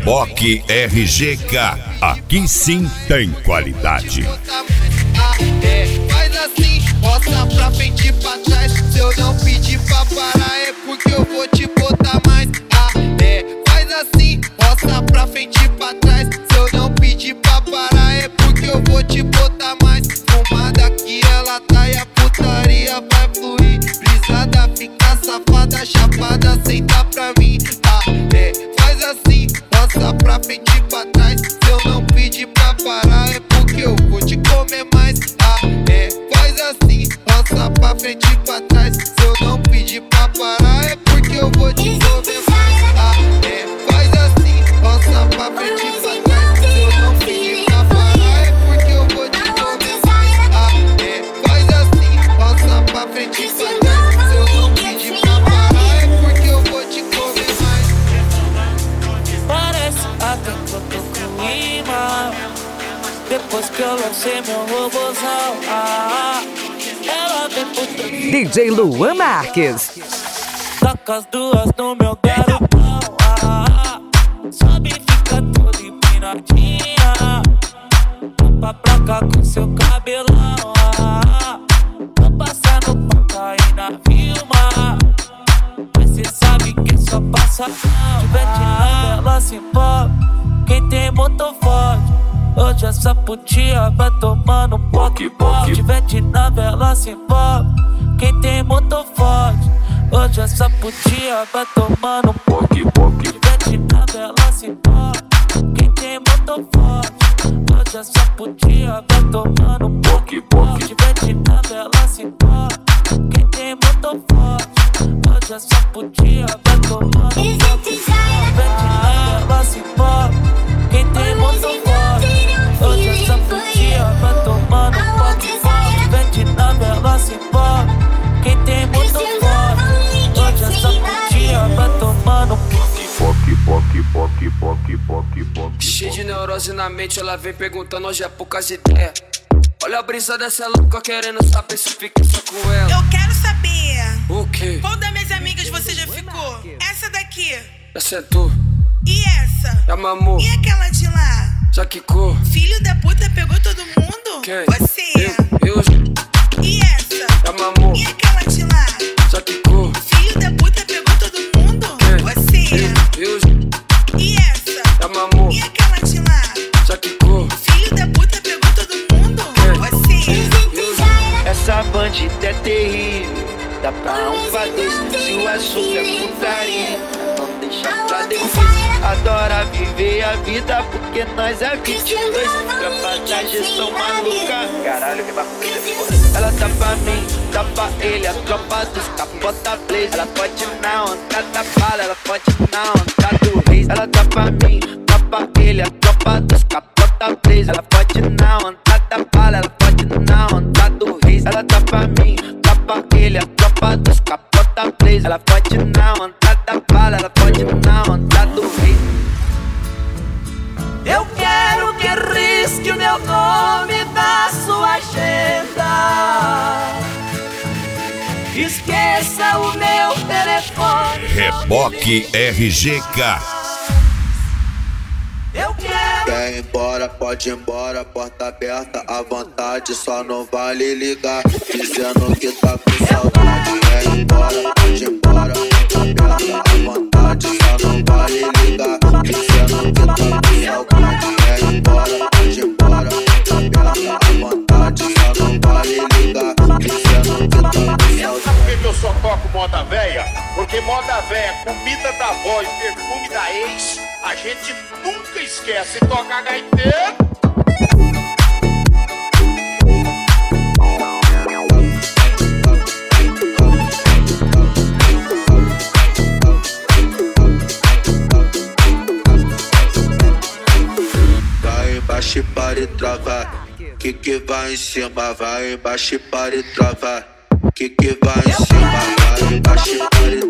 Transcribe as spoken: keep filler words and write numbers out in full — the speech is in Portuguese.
Reboque R G K, aqui sim tem qualidade. É, faz assim, roça pra frente e pra trás. Se eu não pedir pra parar é porque eu vou te botar mais. Ah, é, faz assim, roça pra frente e pra trás. Se eu não pedir pra parar é porque eu vou te botar mais. Fumada que ela tá e a putaria vai fluir. Brisada fica safada, chapada, senta pra mim. Ah, é, faz assim, roça pra frente e pra trás. Se eu não pedir pra parar é porque eu vou te comer mais. Ah, é, faz assim, roça pra frente e pra trás. Se eu não pedir pra parar é porque eu vou te comer mais. Ah, é, faz assim, roça pra frente e pra trás. Se eu não pedir pra parar é porque eu vou te comer mais. Ah, é, faz assim, roça pra frente e pra trás. Se eu não pedir pra parar é porque eu vou te comer mais. Parece até que eu tô com imã. Depois que eu lancei meu robôzão, ah, ela vem por trás. D J Luan Marques. Taca as duas no meu garotão, ah, sobe e fica toda empinadinha. Tampa pra cá com seu cabelão, ah, vou passar no paca e na Vilma. Mas cê sabe que só passa não. Tiver tirando, ela se envolve. Quem tem motor forte, hoje essa putinha vai tomando um poque poque. Tiver de nave, ela se envolve. Quem tem motor forte, hoje essa putinha vai tomando um poque poque. Tiver de nave, ela se envolve. Quem tem motor forte, hoje essa putinha vai tomando um poque poque. Tiver de nave, ela se envolve. Quem tem motor forte, hoje essa putinha vai tomando um poque poque. Tiver de nave, ela se envolve. Quem tem motor forte, hoje essa putinha vai tomando um poque poque. Tiver de nave, ela se envolve. Quem tem motor forte, hoje essa putinha vai tomando um poque poque poque poque poque poque poque. Cheio de neurose na mente, ela vem perguntando hoje é poucas ideias. Olha a brisa dessa louca querendo saber se fica só com ela. Eu quero saber. O quê? Qual das minhas amigas você já ficou? Essa daqui. Já sentou? E essa? Já mamou? E aquela de lá? Já quicou? Filho da puta pegou todo mundo? Quem? Você. Eu, eu. E essa? Já mamou? E aquela de lá? Já quicou? Filho da puta pegou todo mundo? Quem? Você. Eu, eu. E essa? Já mamou? E aquela de lá? Já quicou? Filho da puta pegou todo mundo? Quem? Você. Eu. Essa bandida é terrível, dá pra um pra dois. Se o assunto é putaria, não deixa pra depois. Adora viver a vida porque nós é vinte e dois. Tropa da gestão maluca, caralho que bagulho depois. Ela tá pra mim, tá pra ele, a tropa dos capota blaze. Ela pode na onda da bala, ela pode na onda do reis. Ela tá pra mim, tá pra ele, a tropa dos capota blaze. Ela pode na onda da bala, ela pode na onda do reis. Ela tá pra mim, tá pra ele, a tropa dos capota blaze. Ela pode na onda da bala, ela pode na onda do reis. Eu quero que risque o meu nome da sua agenda. Esqueça o meu telefone. Reboque R G K. Eu quero. Quer ir embora, pode ir embora, porta aberta à vontade, só não vale ligar, dizendo que tá com saudade. Quer ir embora, pode ir embora, porta aberta à vontade, só não vale ligar, dizendo que tá com saudade. Quer ir embora, pode ir embora, porta aberta à vontade, só não vale ligar, dizendo que tá com saudade. Sabe por que eu só toco moda véia? Porque moda véia, comida da avó e perfume da ex, a gente nunca esquece. Toca gaiteiro. Vai embaixo e para e trava, que que vai em cima, vai embaixo e para e trava, que que vai em cima, vai embaixo e para e